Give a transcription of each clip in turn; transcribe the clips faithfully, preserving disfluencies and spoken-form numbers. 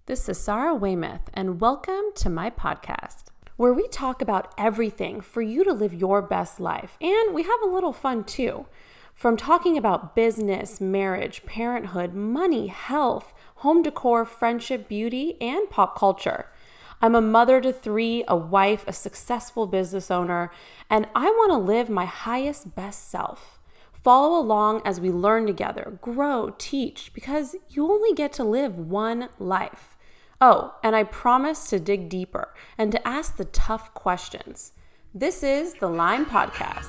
This is Sarah Weymouth, and welcome to my podcast, where we talk about everything for you to live your best life. And we have a little fun too. From talking about business, marriage, parenthood, money, health, home decor, friendship, beauty, and pop culture. I'm a mother to three, a wife, a successful business owner, and I want to live my highest, best self. Follow along as we learn together, grow, teach, because you only get to live one life. Oh, and I promise to dig deeper and to ask the tough questions. This is the Lime Podcast.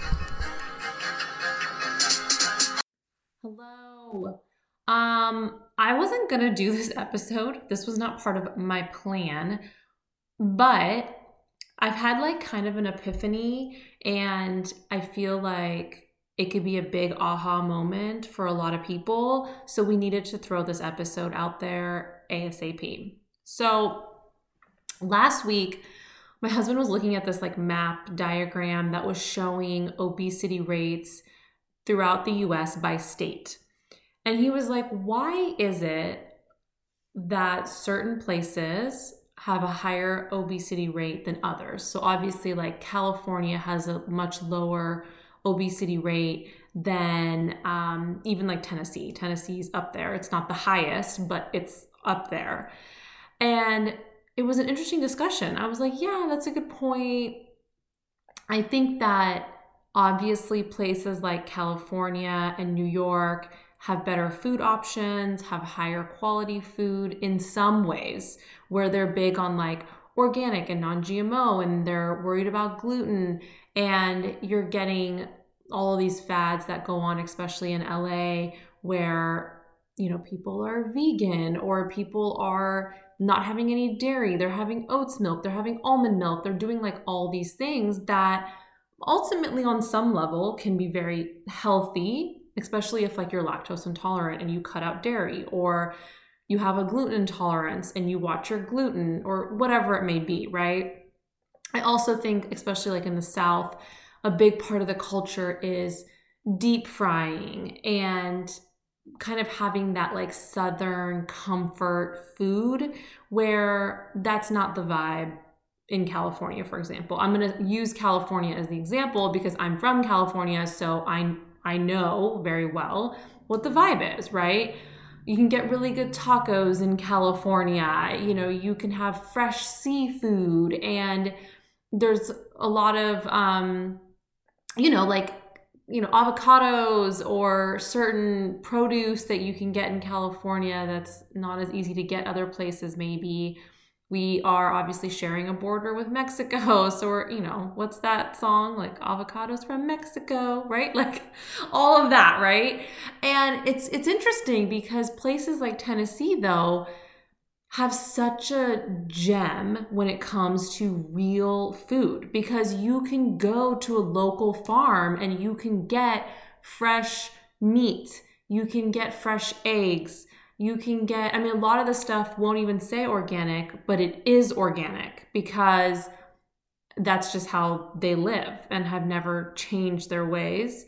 Hello. Um, I wasn't going to do this episode. This was not part of my plan, but I've had like kind of an epiphany, and I feel like it could be a big aha moment for a lot of people. So we needed to throw this episode out there ASAP. So last week, my husband was looking at this like map diagram that was showing obesity rates throughout the U S by state. And he was like, why is it that certain places have a higher obesity rate than others? So obviously like California has a much lower obesity rate than um, even like Tennessee. Tennessee's up there. It's not the highest, but it's up there. And it was an interesting discussion. I was like, yeah, that's a good point. I think that obviously places like California and New York have better food options, have higher quality food in some ways, where they're big on like organic and non-G M O, and they're worried about gluten, and you're getting all of these fads that go on, especially in L A, where, you know, people are vegan or people are not having any dairy. They're having oats milk, they're having almond milk, they're doing like all these things that ultimately on some level can be very healthy, especially if like you're lactose intolerant and you cut out dairy, or you have a gluten intolerance and you watch your gluten, or whatever it may be, right? I also think, especially like in the South, a big part of the culture is deep frying and kind of having that like Southern comfort food, where that's not the vibe in California, for example. I'm going to use California as the example because I'm from California, so I I know very well what the vibe is, right? You can get really good tacos in California. You know, you can have fresh seafood, and there's a lot of, um, you know, like, you know, avocados or certain produce that you can get in California that's not as easy to get other places maybe. We are obviously sharing a border with Mexico. So we're, you know, what's that song? Like avocados from Mexico, right? Like all of that, right? And it's it's interesting because places like Tennessee, though, have such a gem when it comes to real food, because you can go to a local farm and you can get fresh meat. You can get fresh eggs. You can get, I mean, a lot of the stuff won't even say organic, but it is organic because that's just how they live and have never changed their ways.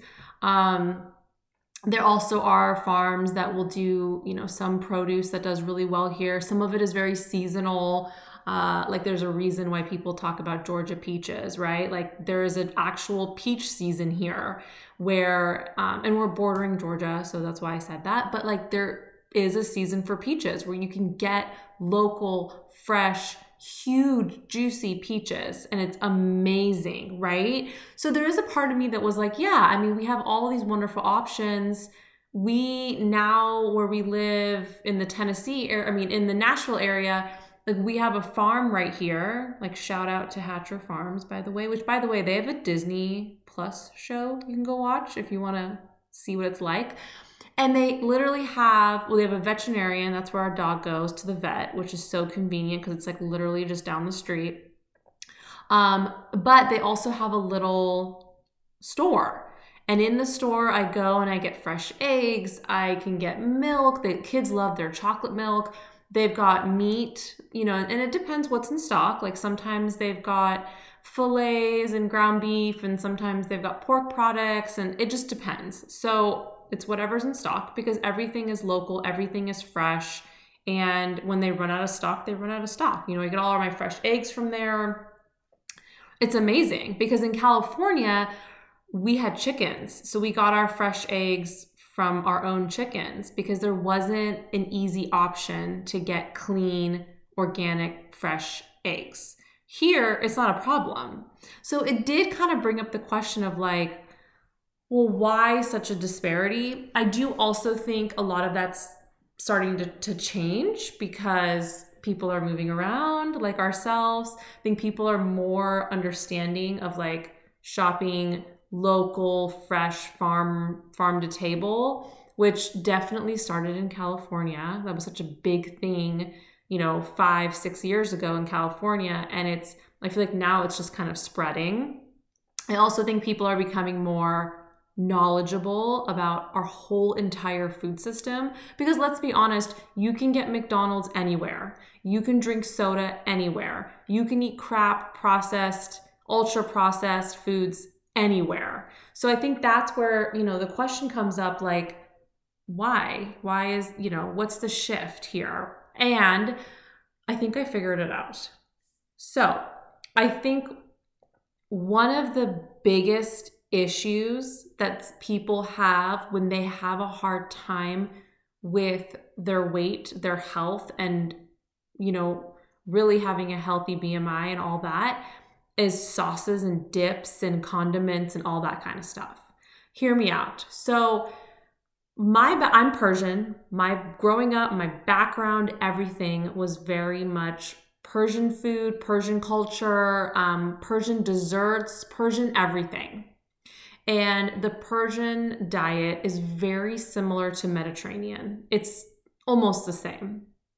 Um, there also are farms that will do, you know, some produce that does really well here. Some of it is very seasonal. Uh, like there's a reason why people talk about Georgia peaches, right? Like there is an actual peach season here where, um, and we're bordering Georgia, so that's why I said that. But like there is a season for peaches where you can get local, fresh, huge, juicy peaches, and it's amazing, right? So there is a part of me that was like, yeah, I mean, we have all these wonderful options. We now, where we live in the Tennessee area, I mean, in the Nashville area, like we have a farm right here, like shout out to Hatcher Farms, by the way, which by the way, they have a Disney Plus show you can go watch if you want to see what it's like. And they literally have, well, they have a veterinarian. That's where our dog goes to the vet, which is so convenient because it's like literally just down the street. Um, but they also have a little store. And in the store, I go and I get fresh eggs. I can get milk. The kids love their chocolate milk. They've got meat, you know, and it depends what's in stock. Like sometimes they've got fillets and ground beef, and sometimes they've got pork products, and it just depends. So it's whatever's in stock because everything is local, everything is fresh, And when they run out of stock, they run out of stock. You know, I get all of my fresh eggs from there. It's amazing because in California, we had chickens. So we got our fresh eggs from our own chickens because there wasn't an easy option to get clean, organic, fresh eggs. Here, it's not a problem. So it did kind of bring up the question of like, well, why such a disparity? I do also think a lot of that's starting to, to change because people are moving around like ourselves. I think people are more understanding of like shopping local, fresh, farm, farm to table, which definitely started in California. That was such a big thing, you know, five, six years ago in California. And it's, I feel like now it's just kind of spreading. I also think people are becoming more knowledgeable about our whole entire food system because let's be honest, you can get McDonald's anywhere. You can drink soda anywhere. You can eat crap, processed, ultra processed foods anywhere. So I think that's where, you know, the question comes up like, why? Why is, you know, what's the shift here? And I think I figured it out. So I think one of the biggest issues that people have when they have a hard time with their weight, their health, and, you know, really having a healthy B M I and all that is sauces and dips and condiments and all that kind of stuff. Hear me out. So my, I'm Persian. My growing up, my background, everything was very much Persian food, Persian culture, um, Persian desserts, Persian everything. And the Persian diet is very similar to Mediterranean. It's almost the same.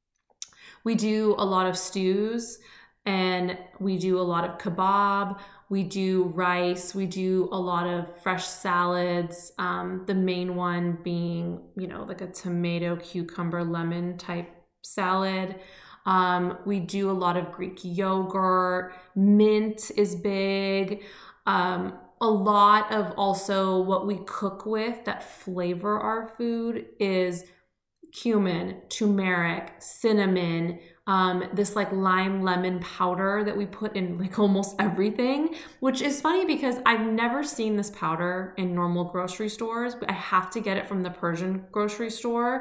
We do a lot of stews and we do a lot of kebab. We do rice. We do a lot of fresh salads. Um, the main one being, you know, like a tomato, cucumber, lemon type salad. Um, we do a lot of Greek yogurt. Mint is big. Um, a lot of also what we cook with that flavor our food is cumin, turmeric, cinnamon, um, this like lime lemon powder that we put in like almost everything, which is funny because I've never seen this powder in normal grocery stores, but I have to get it from the Persian grocery store.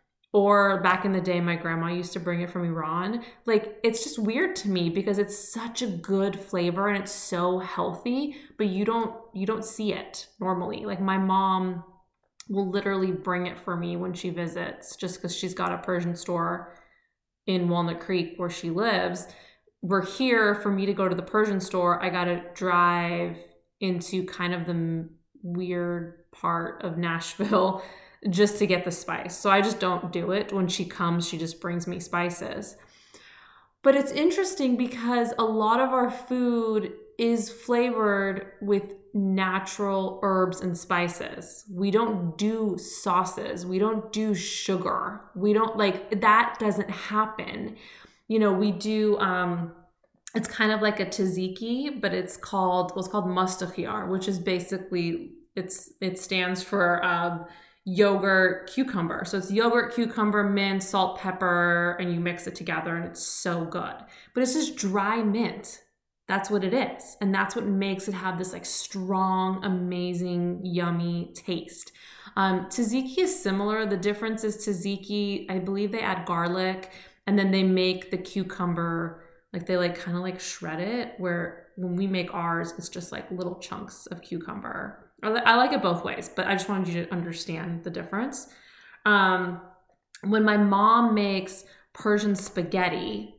Or back in the day, my grandma used to bring it from Iran. Like, it's just weird to me because it's such a good flavor and it's so healthy, but you don't, you don't see it normally. Like my mom will literally bring it for me when she visits just because she's got a Persian store in Walnut Creek where she lives. We're here for me to go to the Persian store. I got to drive into kind of the weird part of Nashville just to get the spice. So I just don't do it. When she comes, she just brings me spices. But it's interesting because a lot of our food is flavored with natural herbs and spices. We don't do sauces. We don't do sugar. We don't like, that doesn't happen. You know, we do, um, it's kind of like a tzatziki, but it's called, what's called mustachiyar, which is basically, it's, it stands for, um, yogurt, cucumber. So it's yogurt, cucumber, mint, salt, pepper, and you mix it together and it's so good. But it's just dry mint. That's what it is. And that's what makes it have this like strong, amazing, yummy taste. Um, tzatziki is similar. The difference is tzatziki, I believe they add garlic and then they make the cucumber, like they like kind of like shred it, where when we make ours, it's just like little chunks of cucumber. I like it both ways, but I just wanted you to understand the difference. Um, when my mom makes Persian spaghetti,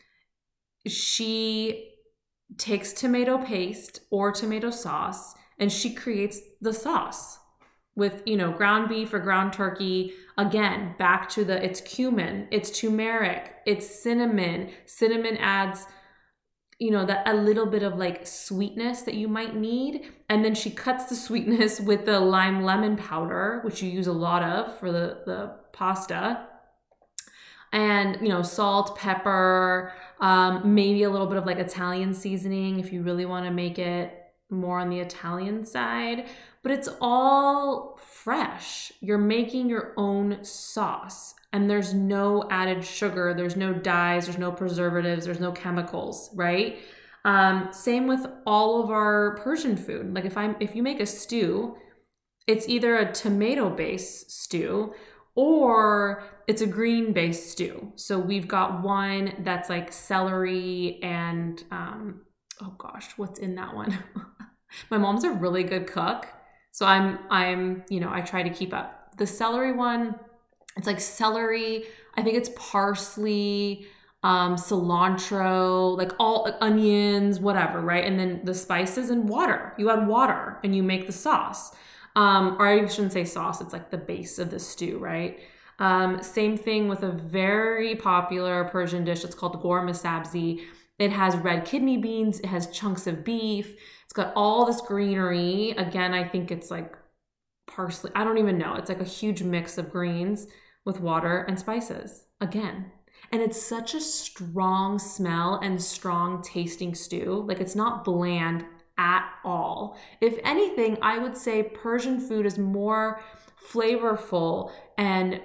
she takes tomato paste or tomato sauce and she creates the sauce with, you know, ground beef or ground turkey. Again, back to the, it's cumin, it's turmeric, it's cinnamon. Cinnamon adds, you know, that a little bit of like sweetness that you might need. And then she cuts the sweetness with the lime lemon powder, which you use a lot of for the, the pasta. And, you know, salt, pepper, um, maybe a little bit of like Italian seasoning if you really want to make it more on the Italian side, but it's all fresh. You're making your own sauce, and there's no added sugar, there's no dyes, there's no preservatives, there's no chemicals, right? Um, same with all of our Persian food. Like if I'm if you make a stew, it's either a tomato-based stew or it's a green-based stew. So we've got one that's like celery and um, oh gosh, what's in that one? My mom's a really good cook, so I'm I'm you know I try to keep up. The celery one, it's like celery. I think it's parsley, um, cilantro, like all like onions, whatever, right? And then the spices and water. You add water and you make the sauce. Um, or I shouldn't say sauce. It's like the base of the stew, right? Um, same thing with a very popular Persian dish. It's called ghor masabzi. It has red kidney beans. It has chunks of beef. It's got all this greenery. Again, I think it's like parsley. I don't even know. It's like a huge mix of greens with water and spices. Again. And it's such a strong smell and strong tasting stew. Like it's not bland at all. If anything, I would say Persian food is more flavorful and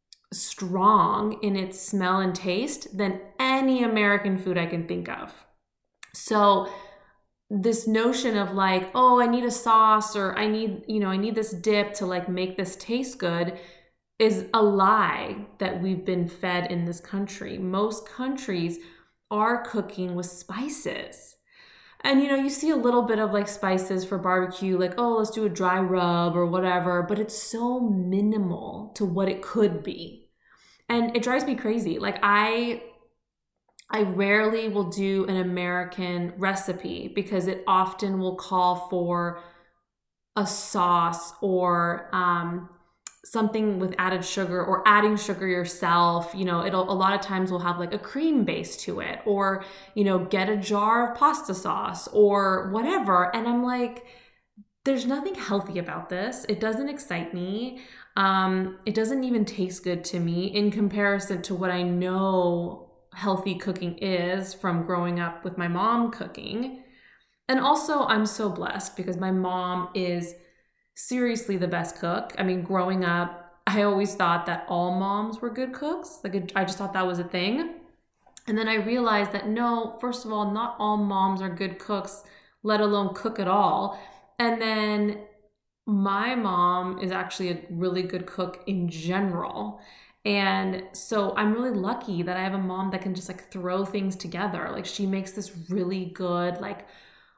strong in its smell and taste than any American food I can think of. So this notion of like, oh, I need a sauce or I need, you know, I need this dip to like make this taste good is a lie that we've been fed in this country. Most countries are cooking with spices. And, you know, you see a little bit of like spices for barbecue, like, oh, let's do a dry rub or whatever, but it's so minimal to what it could be. And it drives me crazy. Like I, I rarely will do an American recipe because it often will call for a sauce or, um, something with added sugar or adding sugar yourself. You know, it'll a lot of times we'll have like a cream base to it or, you know, get a jar of pasta sauce or whatever. And I'm like, there's nothing healthy about this. It doesn't excite me. Um, it doesn't even taste good to me in comparison to what I know healthy cooking is from growing up with my mom cooking. And also I'm so blessed because my mom is seriously the best cook. I mean, growing up, I always thought that all moms were good cooks. Like I just thought that was a thing. And then I realized that no, first of all, not all moms are good cooks, let alone cook at all. And then my mom is actually a really good cook in general. And so I'm really lucky that I have a mom that can just like throw things together. Like she makes this really good, like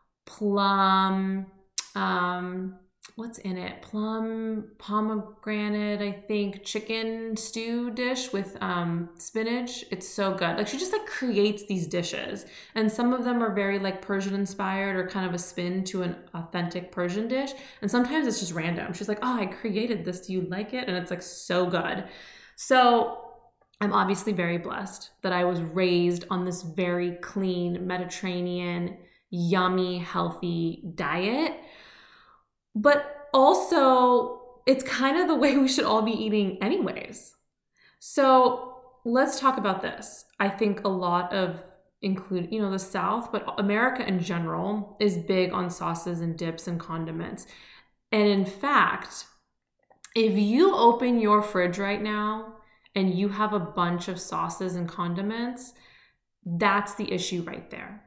plum, um, what's in it? Plum, pomegranate, I think, chicken stew dish with um, spinach. It's so good. Like she just like creates these dishes. And some of them are very like Persian inspired or kind of a spin to an authentic Persian dish. And sometimes it's just random. She's like, oh, I created this. Do you like it? And it's like so good. So I'm obviously very blessed that I was raised on this very clean, Mediterranean, yummy, healthy diet. But also, it's kind of the way we should all be eating anyways. So let's talk about this. I think a lot of include, you know, the South, but America in general is big on sauces and dips and condiments. And in fact, if you open your fridge right now and you have a bunch of sauces and condiments, that's the issue right there.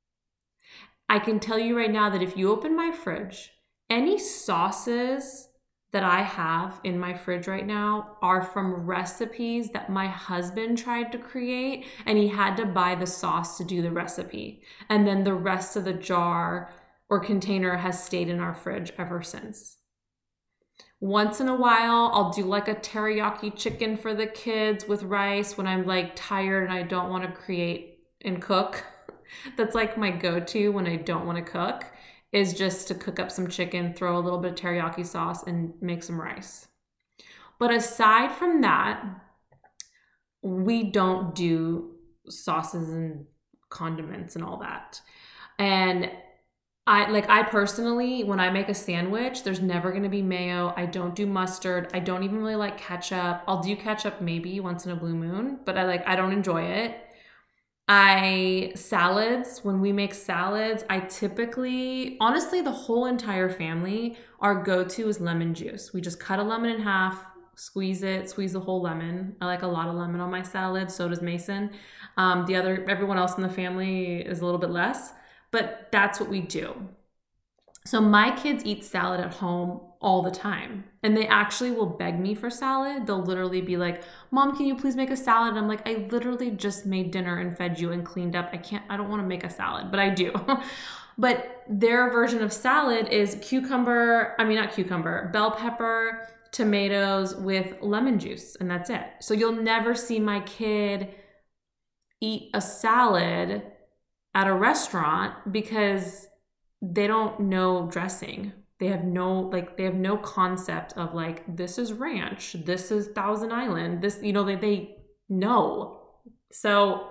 I can tell you right now that if you open my fridge, any sauces that I have in my fridge right now are from recipes that my husband tried to create, and he had to buy the sauce to do the recipe. And then the rest of the jar or container has stayed in our fridge ever since. Once in a while, I'll do like a teriyaki chicken for the kids with rice when I'm like tired and I don't want to create and cook. That's like my go-to when I don't want to cook. Is just to cook up some chicken, throw a little bit of teriyaki sauce, and make some rice. But aside from that, we don't do sauces and condiments and all that. And I like I personally, when I make a sandwich, there's never going to be mayo. I don't do mustard. I don't even really like ketchup. I'll do ketchup maybe once in a blue moon, but I like I don't enjoy it. I salads, when we make salads, I typically, honestly, the whole entire family, our go-to is lemon juice. We just cut a lemon in half, squeeze it, squeeze the whole lemon. I like a lot of lemon on my salad. So does Mason. Um, the other, everyone else in the family is a little bit less, but that's what we do. So my kids eat salad at home all the time, and they actually will beg me for salad. They'll literally be like, Mom, can you please make a salad? And I'm like, I literally just made dinner and fed you and cleaned up. I can't, I don't want to make a salad, but I do. But their version of salad is cucumber, I mean, not cucumber, bell pepper, tomatoes with lemon juice, and that's it. So you'll never see my kid eat a salad at a restaurant because they don't know dressing. They have no, like, they have no concept of like, this is ranch, this is Thousand Island, this, you know, they, they know. So,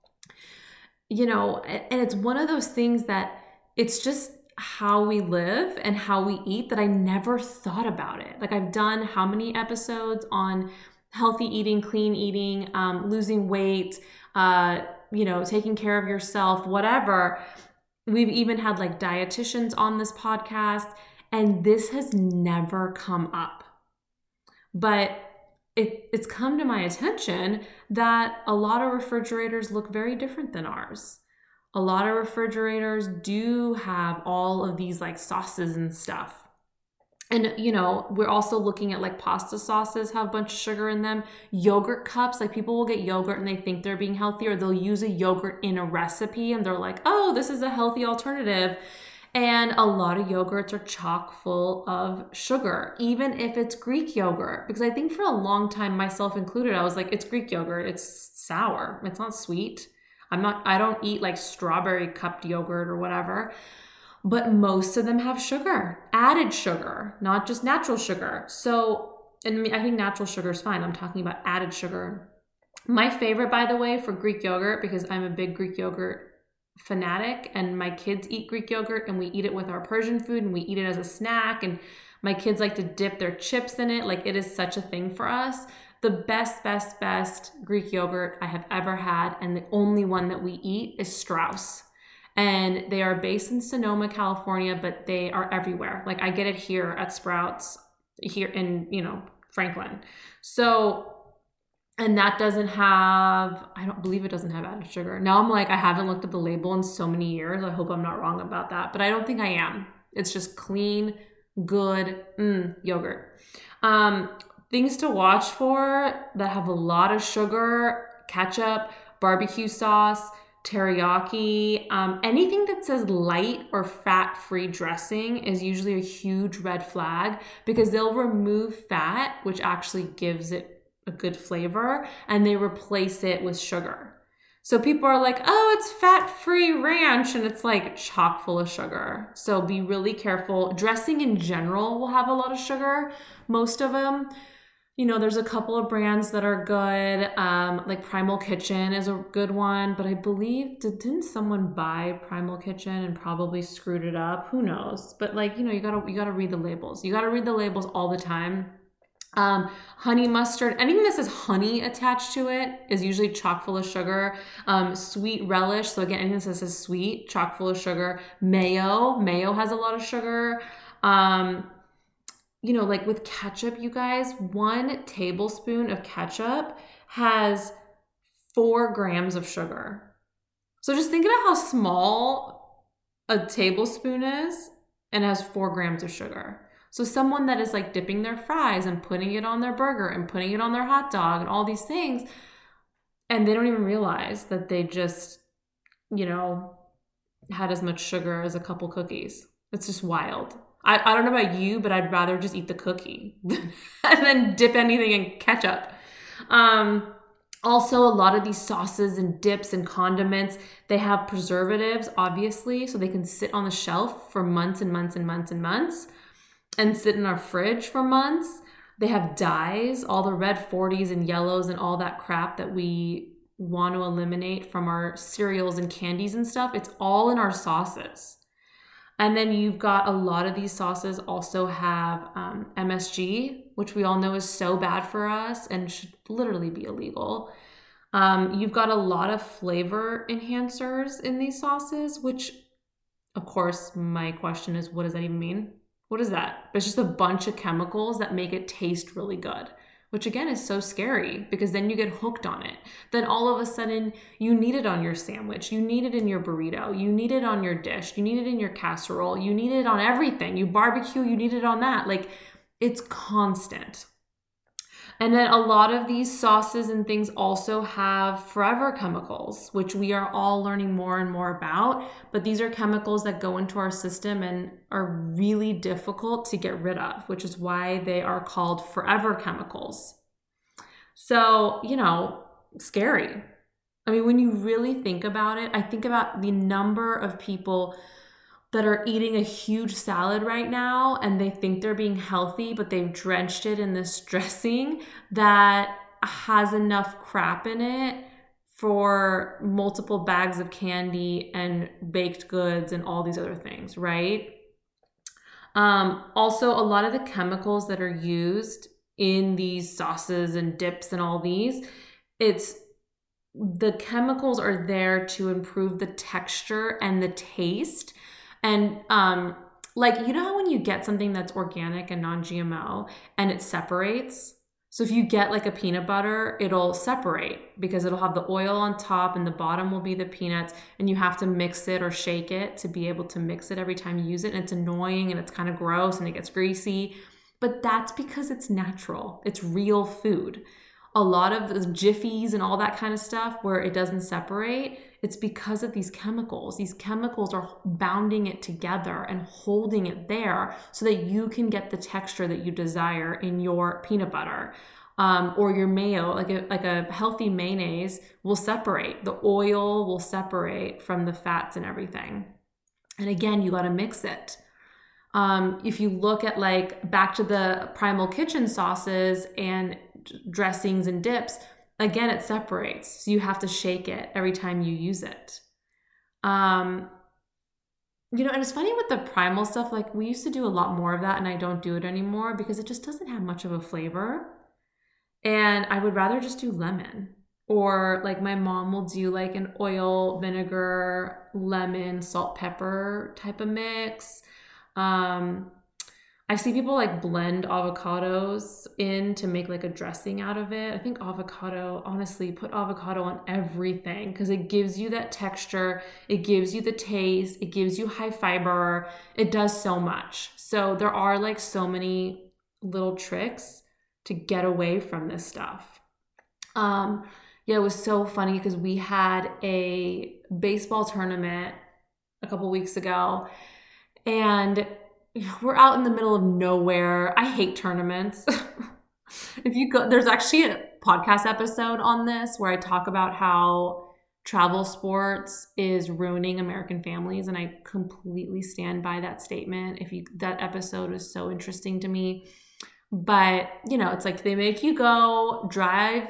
you know, and it's one of those things that it's just how we live and how we eat that I never thought about it. Like, I've done how many episodes on healthy eating, clean eating, um, losing weight, uh, you know, taking care of yourself, whatever. We've even had like dietitians on this podcast, and this has never come up. But it, it's come to my attention that a lot of refrigerators look very different than ours. A lot of refrigerators do have all of these like sauces and stuff. And, you know, we're also looking at like pasta sauces have a bunch of sugar in them. Yogurt cups, like people will get yogurt and they think they're being healthy, or they'll use a yogurt in a recipe and they're like, oh, this is a healthy alternative. And a lot of yogurts are chock full of sugar, even if it's Greek yogurt. Because I think for a long time, myself included, I was like, it's Greek yogurt. It's sour. It's not sweet. I'm not, I don't eat like strawberry cupped yogurt or whatever. But most of them have sugar, added sugar, not just natural sugar. So, and I think natural sugar is fine. I'm talking about added sugar. My favorite, by the way, for Greek yogurt, because I'm a big Greek yogurt fanatic and my kids eat Greek yogurt and we eat it with our Persian food and we eat it as a snack, and my kids like to dip their chips in it. Like, it is such a thing for us. The best, best, best Greek yogurt I have ever had, and the only one that we eat, is Strauss. And they are based in Sonoma, California, but they are everywhere. Like, I get it here at Sprouts, here in, you know, Franklin. So, and that doesn't have, I don't believe it doesn't have added sugar. Now I'm like, I haven't looked at the label in so many years. I hope I'm not wrong about that, but I don't think I am. It's just clean, good mm, yogurt. Um, things to watch for that have a lot of sugar: ketchup, barbecue sauce, teriyaki, um, anything that says light or fat-free dressing is usually a huge red flag, because they'll remove fat, which actually gives it a good flavor, and they replace it with sugar. So people are like, oh, it's fat-free ranch, and it's like chock full of sugar. So be really careful. Dressing in general will have a lot of sugar, most of them. You know, there's a couple of brands that are good, um, like Primal Kitchen is a good one, but I believe, did, didn't someone buy Primal Kitchen and probably screwed it up? Who knows? But like, you know, you gotta, you gotta read the labels. You gotta read the labels all the time. Um, honey mustard, anything that says honey attached to it is usually chock full of sugar. Um, sweet relish, so again, anything that says sweet, chock full of sugar. Mayo, mayo has a lot of sugar. Um, You know, like with ketchup, you guys, one tablespoon of ketchup has four grams of sugar. So just think about how small a tablespoon is, and has four grams of sugar. So someone that is like dipping their fries and putting it on their burger and putting it on their hot dog and all these things, and they don't even realize that they just, you know, had as much sugar as a couple cookies. It's just wild. I, I don't know about you, but I'd rather just eat the cookie and then dip anything in ketchup. Um, also, a lot of these sauces and dips and condiments, they have preservatives, obviously, so they can sit on the shelf for months and months and months and months and sit in our fridge for months. They have dyes, all the red forties and yellows and all that crap that we want to eliminate from our cereals and candies and stuff. It's all in our sauces. And then you've got a lot of these sauces also have um, M S G, which we all know is so bad for us and should literally be illegal. Um, you've got a lot of flavor enhancers in these sauces, which, of course, my question is, what does that even mean? What is that? It's just a bunch of chemicals that make it taste really good, which again is so scary because then you get hooked on it. Then all of a sudden you need it on your sandwich, you need it in your burrito, you need it on your dish, you need it in your casserole, you need it on everything. You barbecue, you need it on that. Like, it's constant. And then a lot of these sauces and things also have forever chemicals, which we are all learning more and more about. But these are chemicals that go into our system and are really difficult to get rid of, which is why they are called forever chemicals. So, you know, scary. I mean, when you really think about it, I think about the number of people that are eating a huge salad right now and they think they're being healthy, but they've drenched it in this dressing that has enough crap in it for multiple bags of candy and baked goods and all these other things, right? Um, also, a lot of the chemicals that are used in these sauces and dips and all these, it's the chemicals are there to improve the texture and the taste. And um, like, you know how when you get something that's organic and non-G M O and it separates? So if you get like a peanut butter, it'll separate because it'll have the oil on top and the bottom will be the peanuts, and you have to mix it or shake it to be able to mix it every time you use it. And it's annoying and it's kind of gross and it gets greasy, but that's because it's natural. It's real food. A lot of the Jiffies and all that kind of stuff where it doesn't separate, it's because of these chemicals. These chemicals are bounding it together and holding it there so that you can get the texture that you desire in your peanut butter um, or your mayo. Like a, like a healthy mayonnaise will separate. The oil will separate from the fats and everything. And again, you got to mix it. Um, if you look at like back to the Primal Kitchen sauces and dressings and dips, again, it separates. So you have to shake it every time you use it. Um, you know, and it's funny with the Primal stuff, like we used to do a lot more of that and I don't do it anymore because it just doesn't have much of a flavor. And I would rather just do lemon. Or like my mom will do like an oil, vinegar, lemon, salt, pepper type of mix. Um, I see people like blend avocados in to make like a dressing out of it. I think avocado, honestly, put avocado on everything because it gives you that texture. It gives you the taste. It gives you high fiber. It does so much. So there are like so many little tricks to get away from this stuff. Um, yeah, it was so funny because we had a baseball tournament a couple weeks ago and we're out in the middle of nowhere. I hate tournaments. If you go, there's actually a podcast episode on this where I talk about how travel sports is ruining American families, and I completely stand by that statement. If you, that episode is so interesting to me. But, you know, it's like they make you go drive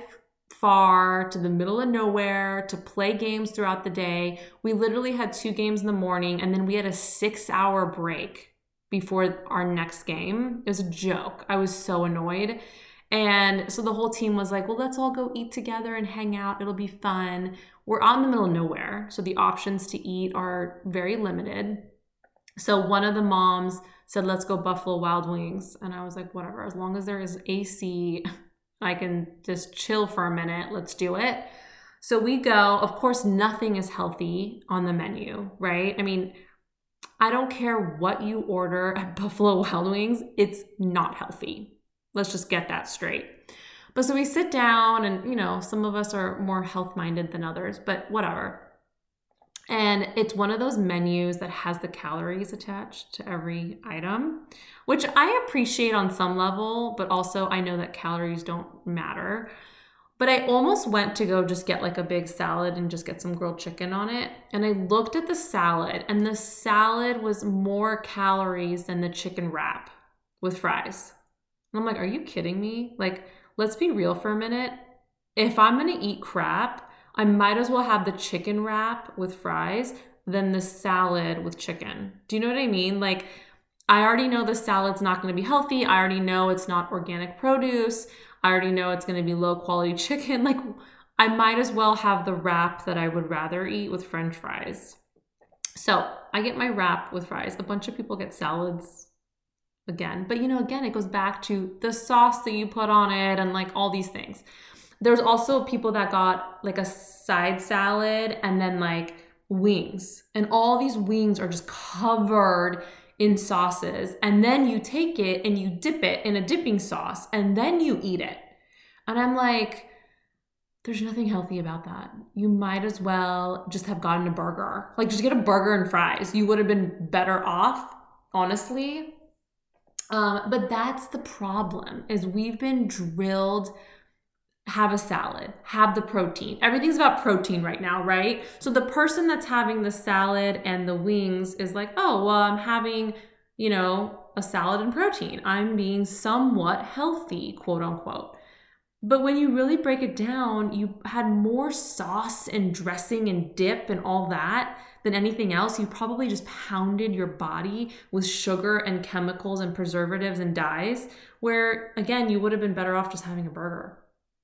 far to the middle of nowhere to play games throughout the day. We literally had two games in the morning, and then we had a six-hour break before our next game. It was a joke. I was so annoyed. And so the whole team was like, well, let's all go eat together and hang out. It'll be fun. We're out in the middle of nowhere, so the options to eat are very limited. So one of the moms said, let's go Buffalo Wild Wings. And I was like, whatever, as long as there is A C, I can just chill for a minute. Let's do it. So we go. Of course, nothing is healthy on the menu, right? I mean, I don't care what you order at Buffalo Wild Wings, it's not healthy. Let's just get that straight. But so we sit down and, you know, some of us are more health-minded than others, but whatever. And it's one of those menus that has the calories attached to every item, which I appreciate on some level, but also I know that calories don't matter. But I almost went to go just get like a big salad and just get some grilled chicken on it. And I looked at the salad, and the salad was more calories than the chicken wrap with fries. And I'm like, are you kidding me? Like, let's be real for a minute. If I'm going to eat crap, I might as well have the chicken wrap with fries than the salad with chicken. Do you know what I mean? Like, I already know the salad's not going to be healthy. I already know it's not organic produce. I already know it's going to be low quality chicken. Like, I might as well have the wrap that I would rather eat with French fries. So I get my wrap with fries. A bunch of people get salads again. But you know, again, it goes back to the sauce that you put on it and like all these things. There's also people that got like a side salad and then like wings. And all these wings are just covered in sauces. And then you take it and you dip it in a dipping sauce and then you eat it. And I'm like, there's nothing healthy about that. You might as well just have gotten a burger. Like just get a burger and fries. You would have been better off, honestly. Um, but that's the problem, is we've been drilled, have a salad, have the protein. Everything's about protein right now, right? So the person that's having the salad and the wings is like, oh, well, I'm having, you know, a salad and protein. I'm being somewhat healthy, quote unquote. But when you really break it down, you had more sauce and dressing and dip and all that than anything else. You probably just pounded your body with sugar and chemicals and preservatives and dyes, where again, you would have been better off just having a burger.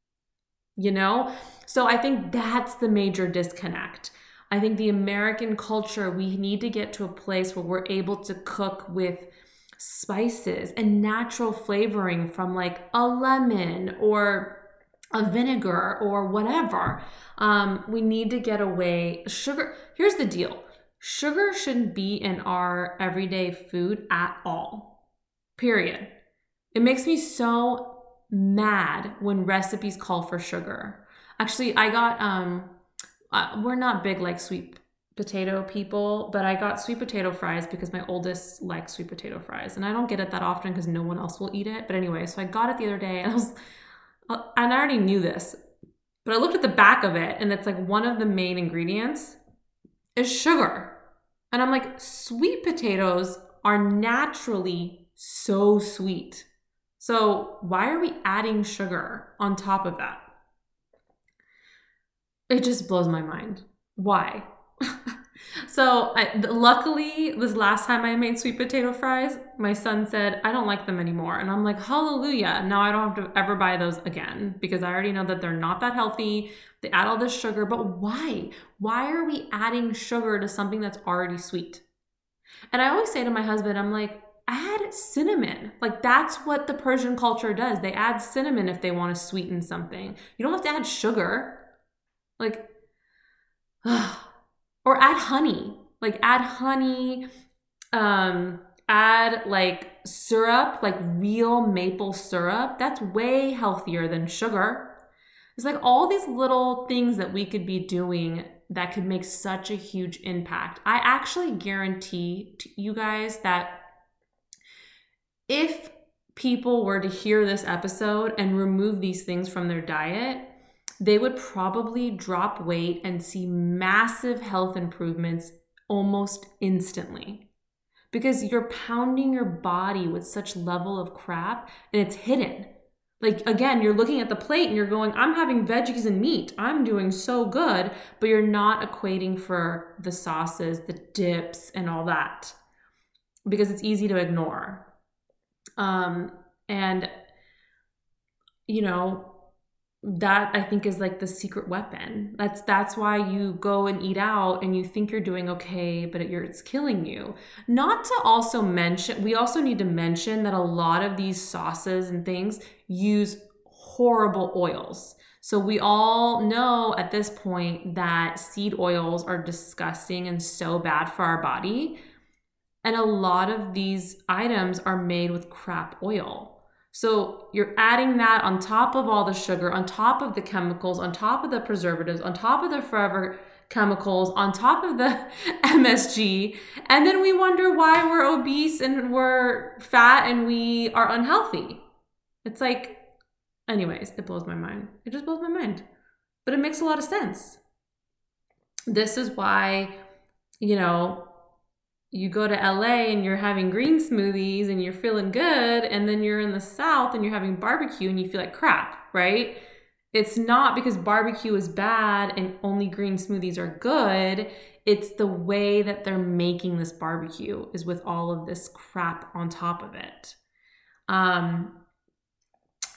You know? So I think that's the major disconnect. I think the American culture, we need to get to a place where we're able to cook with spices and natural flavoring from like a lemon or a vinegar or whatever. Um, we need to get away. Sugar, here's the deal. Sugar shouldn't be in our everyday food at all. Period. It makes me so mad when recipes call for sugar. Actually, I got, um, uh, we're not big like sweet potato people, but I got sweet potato fries because my oldest likes sweet potato fries, and I don't get it that often because no one else will eat it. But anyway, so I got it the other day, and I was, and I already knew this, but I looked at the back of it, and it's like one of the main ingredients is sugar, and I'm like, sweet potatoes are naturally so sweet, so why are we adding sugar on top of that? It just blows my mind. Why? So I, luckily, this last time I made sweet potato fries, my son said, I don't like them anymore. And I'm like, hallelujah. Now I don't have to ever buy those again because I already know that they're not that healthy. They add all this sugar, but why? Why are we adding sugar to something that's already sweet? And I always say to my husband, I'm like, add cinnamon. Like that's what the Persian culture does. They add cinnamon if they want to sweeten something. You don't have to add sugar. Like, or add honey, like add honey, um, add like syrup, like real maple syrup. That's way healthier than sugar. It's like all these little things that we could be doing that could make such a huge impact. I actually guarantee to you guys that if people were to hear this episode and remove these things from their diet, they would probably drop weight and see massive health improvements almost instantly. Because you're pounding your body with such level of crap and it's hidden. Like, again, you're looking at the plate and you're going, I'm having veggies and meat. I'm doing so good. But you're not equating for the sauces, the dips, and all that. Because it's easy to ignore. Um, and, you know, that I think is like the secret weapon. That's that's why you go and eat out and you think you're doing okay, but it, you're, it's killing you. Not to also mention, we also need to mention that a lot of these sauces and things use horrible oils. So we all know at this point that seed oils are disgusting and so bad for our body. And a lot of these items are made with crap oil. So you're adding that on top of all the sugar, on top of the chemicals, on top of the preservatives, on top of the forever chemicals, on top of the M S G. And then we wonder why we're obese and we're fat and we are unhealthy. It's like, anyways, it blows my mind. It just blows my mind. But it makes a lot of sense. This is why, you know, you go to L A and you're having green smoothies and you're feeling good, and then you're in the South and you're having barbecue and you feel like crap, right? It's not because barbecue is bad and only green smoothies are good. It's the way that they're making this barbecue is with all of this crap on top of it. Um,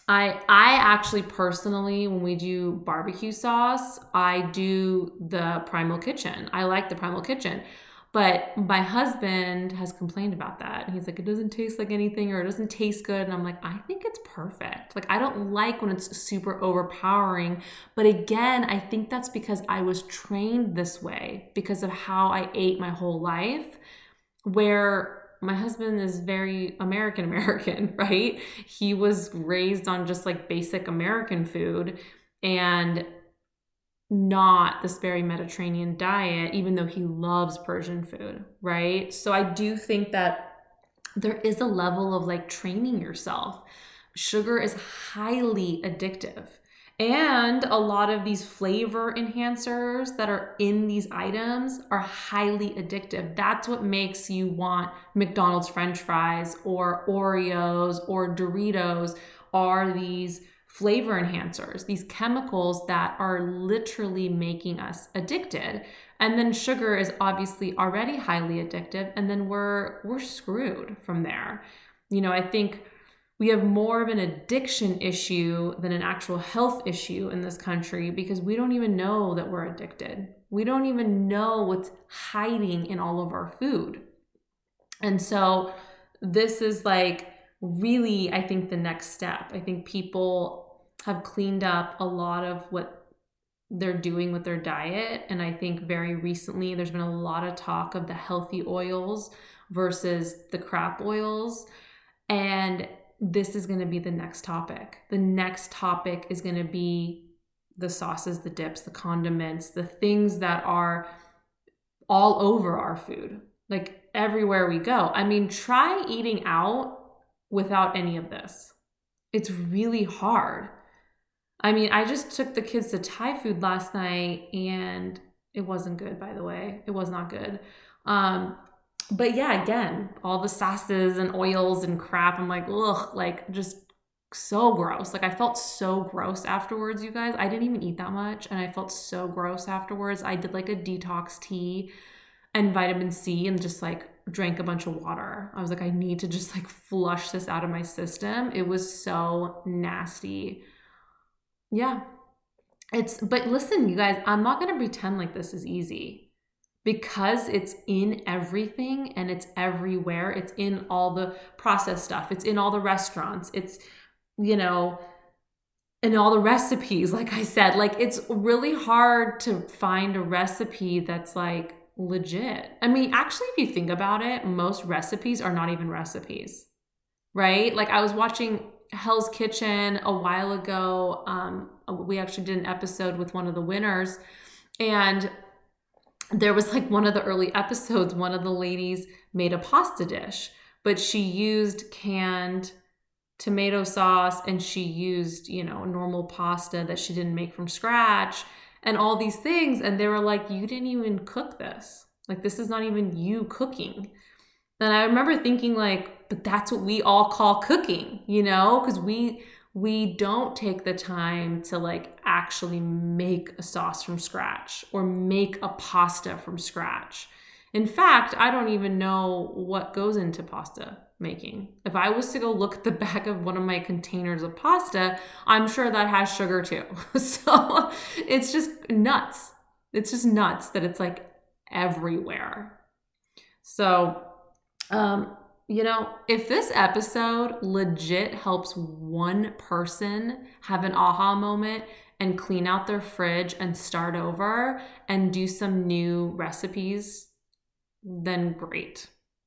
I I actually personally, when we do barbecue sauce, I do the Primal Kitchen. I like the Primal Kitchen. But my husband has complained about that. He's like, it doesn't taste like anything, or it doesn't taste good. And I'm like, I think it's perfect. Like, I don't like when it's super overpowering. But again, I think that's because I was trained this way because of how I ate my whole life, where my husband is very American American, right? He was raised on just like basic American food and not this very Mediterranean diet, even though he loves Persian food, right? So I do think that there is a level of like training yourself. Sugar is highly addictive. And a lot of these flavor enhancers that are in these items are highly addictive. That's what makes you want McDonald's French fries or Oreos or Doritos, are these flavor enhancers, these chemicals that are literally making us addicted. And then sugar is obviously already highly addictive, and then we're we're screwed from there. You know, I think we have more of an addiction issue than an actual health issue in this country because we don't even know that we're addicted. We don't even know what's hiding in all of our food. And so this is like really, I think, the next step. I think people have cleaned up a lot of what they're doing with their diet. And I think very recently there's been a lot of talk of the healthy oils versus the crap oils. And this is going to be the next topic. The next topic is going to be the sauces, the dips, the condiments, the things that are all over our food, like everywhere we go. I mean, try eating out without any of this. It's really hard. I mean, I just took the kids to Thai food last night and it wasn't good, by the way. It was not good. Um, but yeah, again, all the sauces and oils and crap. I'm like, ugh, like just so gross. Like I felt so gross afterwards, you guys. I didn't even eat that much and I felt so gross afterwards. I did like a detox tea and vitamin C and just like drank a bunch of water. I was like, I need to just like flush this out of my system. It was so nasty. Yeah. It's, but listen, you guys, I'm not going to pretend like this is easy because it's in everything and it's everywhere. It's in all the processed stuff. It's in all the restaurants. It's, you know, in all the recipes. Like I said, like it's really hard to find a recipe that's like legit. I mean, actually, if you think about it, most recipes are not even recipes, right? Like I was watching Hell's Kitchen a while ago. Um, we actually did an episode with one of the winners, and there was like one of the early episodes, one of the ladies made a pasta dish, but she used canned tomato sauce and she used, you know, normal pasta that she didn't make from scratch and all these things. And they were like, you didn't even cook this. Like, this is not even you cooking. And I remember thinking like, but that's what we all call cooking, you know, because we we don't take the time to like actually make a sauce from scratch or make a pasta from scratch. In fact, I don't even know what goes into pasta making. If I was to go look at the back of one of my containers of pasta, I'm sure that has sugar too. So it's just nuts. It's just nuts that it's like everywhere. So, um, you know, if this episode legit helps one person have an aha moment and clean out their fridge and start over and do some new recipes, then great.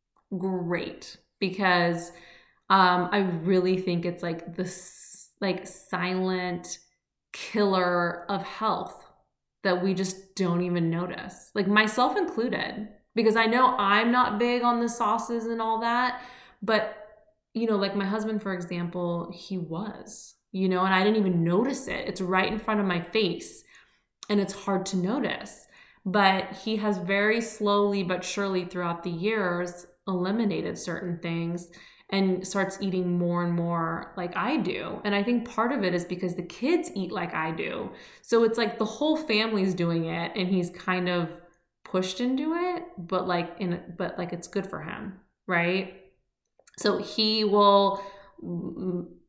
Great. Because um, I really think it's like this like silent killer of health that we just don't even notice. Like myself included. Because I know I'm not big on the sauces and all that, but, you know, like my husband, for example, he was, you know, and I didn't even notice it. It's right in front of my face and it's hard to notice. But he has very slowly but surely throughout the years eliminated certain things and starts eating more and more like I do. And I think part of it is because the kids eat like I do. So it's like the whole family's doing it and he's kind of pushed into it, but like in but like it's good for him, right? So he will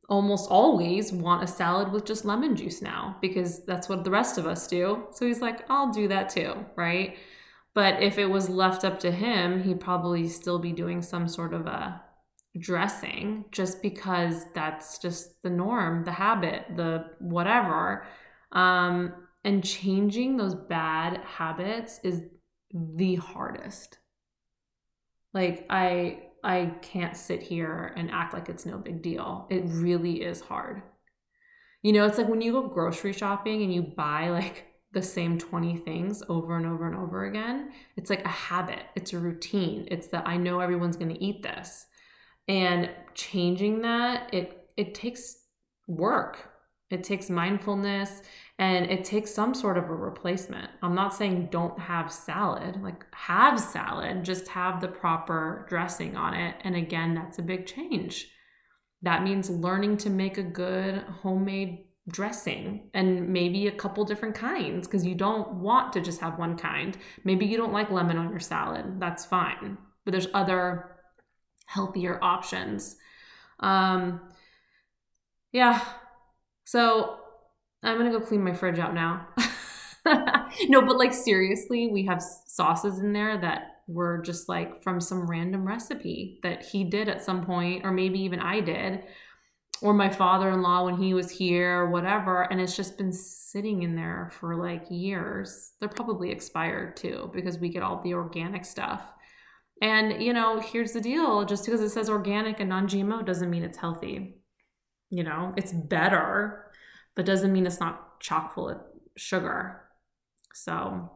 almost always want a salad with just lemon juice now because that's what the rest of us do. So he's like, I'll do that too, right? But if it was left up to him, he'd probably still be doing some sort of a dressing just because that's just the norm, the habit, the whatever. Um, and changing those bad habits is the hardest. Like I I can't sit here and act like it's no big deal. It really is hard. You know, it's like when you go grocery shopping and you buy like the same twenty things over and over and over again. It's like a habit. It's a routine. It's that I know everyone's going to eat this. And changing that, it it takes work. It takes mindfulness and it takes some sort of a replacement. I'm not saying don't have salad, like have salad, just have the proper dressing on it. And again, that's a big change. That means learning to make a good homemade dressing and maybe a couple different kinds because you don't want to just have one kind. Maybe you don't like lemon on your salad. That's fine. But there's other healthier options. Um, yeah. So I'm going to go clean my fridge out now. No, but like seriously, we have sauces in there that were just like from some random recipe that he did at some point, or maybe even I did, or my father-in-law when he was here, or whatever. And it's just been sitting in there for like years. They're probably expired too, because we get all the organic stuff. And, you know, here's the deal. Just because it says organic and non-G M O doesn't mean it's healthy. You know, it's better, but doesn't mean it's not chock full of sugar. So,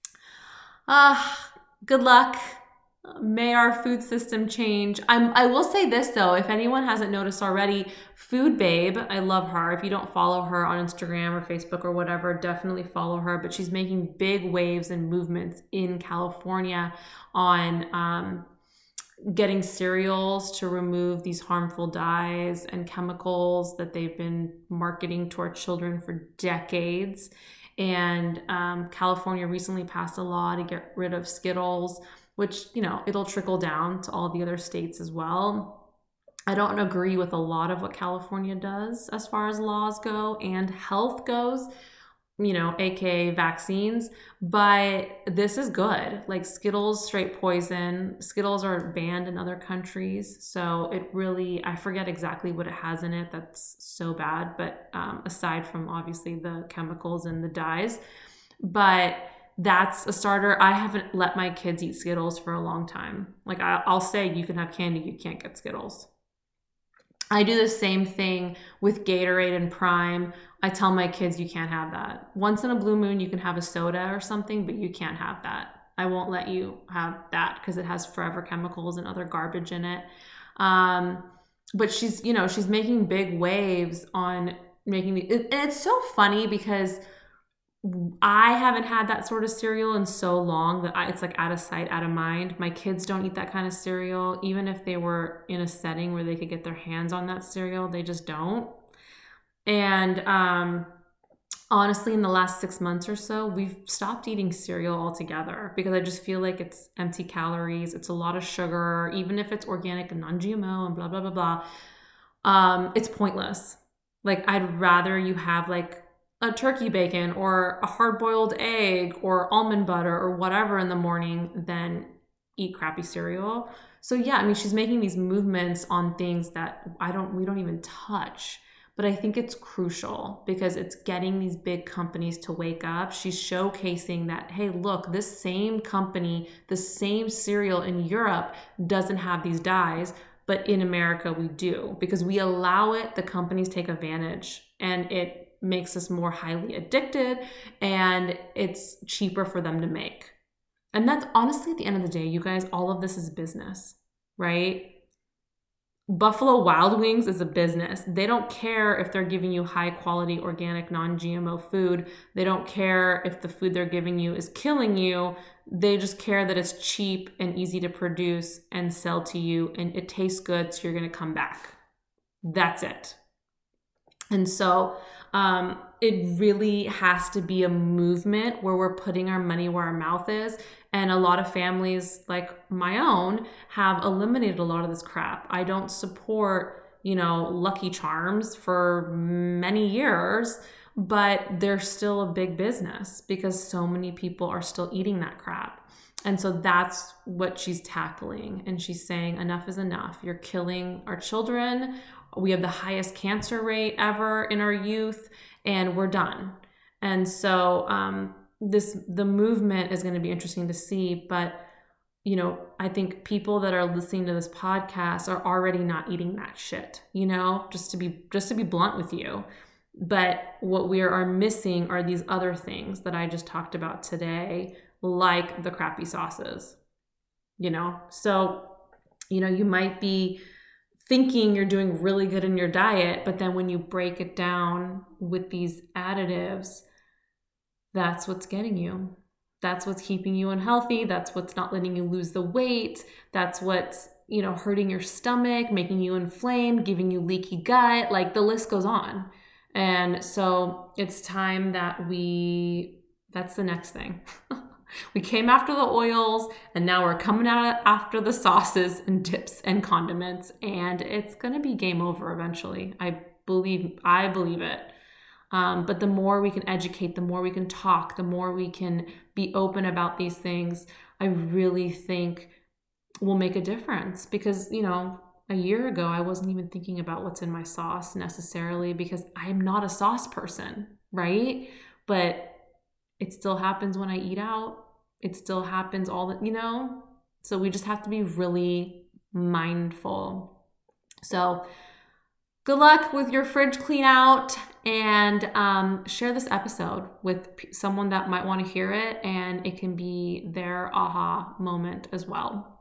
uh, good luck. May our food system change. I'm, I will say this though, if anyone hasn't noticed already, Food Babe, I love her. If you don't follow her on Instagram or Facebook or whatever, definitely follow her. But she's making big waves and movements in California on um, getting cereals to remove these harmful dyes and chemicals that they've been marketing to our children for decades. And um, California recently passed a law to get rid of Skittles, which, you know, it'll trickle down to all the other states as well. I don't agree with a lot of what California does as far as laws go and health goes, you know, A K A vaccines, but this is good. Like Skittles, straight poison. Skittles are banned in other countries. So it really, I forget exactly what it has in it that's so bad, but um, aside from obviously the chemicals and the dyes, but that's a starter. I haven't let my kids eat Skittles for a long time. Like I, I'll say you can have candy, you can't get Skittles. I do the same thing with Gatorade and Prime. I tell my kids you can't have that. Once in a blue moon, you can have a soda or something, but you can't have that. I won't let you have that because it has forever chemicals and other garbage in it. Um, but she's, you know, she's making big waves on making the, it, and it's so funny because I haven't had that sort of cereal in so long that I, it's like out of sight, out of mind. My kids don't eat that kind of cereal. Even if they were in a setting where they could get their hands on that cereal, they just don't. And um, honestly, in the last six months or so, we've stopped eating cereal altogether because I just feel like it's empty calories. It's a lot of sugar, even if it's organic and non-G M O and blah, blah, blah, blah. Um, it's pointless. Like I'd rather you have like a turkey bacon or a hard-boiled egg or almond butter or whatever in the morning than eat crappy cereal. So yeah, I mean, she's making these movements on things that I don't, we don't even touch. But I think it's crucial because it's getting these big companies to wake up. She's showcasing that, hey, look, this same company, the same cereal in Europe doesn't have these dyes, but in America we do because we allow it. The companies take advantage and it makes us more highly addicted and it's cheaper for them to make. And that's honestly at the end of the day, you guys, all of this is business, right? Buffalo Wild Wings is a business. They don't care if they're giving you high quality, organic, non-G M O food. They don't care if the food they're giving you is killing you. They just care that it's cheap and easy to produce and sell to you and it tastes good, so you're going to come back. That's it. And so um, it really has to be a movement where we're putting our money where our mouth is. And a lot of families like my own have eliminated a lot of this crap. I don't support you know, Lucky Charms for many years, but they're still a big business because so many people are still eating that crap. And so that's what she's tackling. And she's saying, enough is enough. You're killing our children. We have the highest cancer rate ever in our youth, and we're done. And so um, this the movement is going to be interesting to see. But, you know, I think people that are listening to this podcast are already not eating that shit, you know, just to be just to be blunt with you. But what we are missing are these other things that I just talked about today, like the crappy sauces, you know? So, you know, you might be thinking you're doing really good in your diet, but then when you break it down with these additives, that's what's getting you. That's what's keeping you unhealthy. That's what's not letting you lose the weight. That's what's, you know, hurting your stomach, making you inflamed, giving you leaky gut. Like the list goes on. And so it's time that we, that's the next thing. We came after the oils, and now we're coming out after the sauces and dips and condiments, and it's going to be game over eventually. I believe, I believe it. Um, but the more we can educate, the more we can talk, the more we can be open about these things, I really think will make a difference. Because, you know, a year ago, I wasn't even thinking about what's in my sauce necessarily because I'm not a sauce person, right? But it still happens when I eat out. It still happens all the, you know, so we just have to be really mindful. So good luck with your fridge clean out, and um, share this episode with p- someone that might want to hear it, and it can be their aha moment as well.